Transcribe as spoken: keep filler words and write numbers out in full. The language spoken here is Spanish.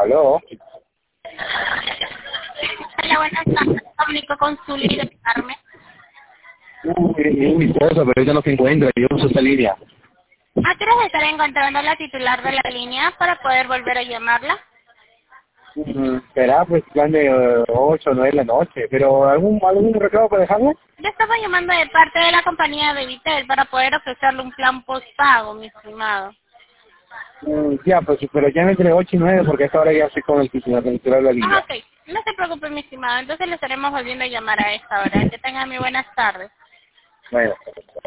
¿Aló? Hola, buenas tardes. Comunico con su líder, Carmen. Uy, es mi esposa, pero ella no se encuentra, yo uso esta línea. ¿A qué hora estaré encontrando la titular de la línea para poder volver a llamarla? Mm, Será pues plan de eh, ocho o nueve de la noche, pero ¿algún, algún recado para dejarme? Yo estaba llamando de parte de la compañía de Vitel para poder ofrecerle un plan postpago, mi estimado. Mm, ya, pues, pero ya entre ocho y nueve porque a esta hora ya estoy con el titular, el titular de la Ah, línea. ok. No se preocupe, mi estimado. Entonces le estaremos volviendo a llamar a esta hora. Que tenga muy buenas tardes. Bueno.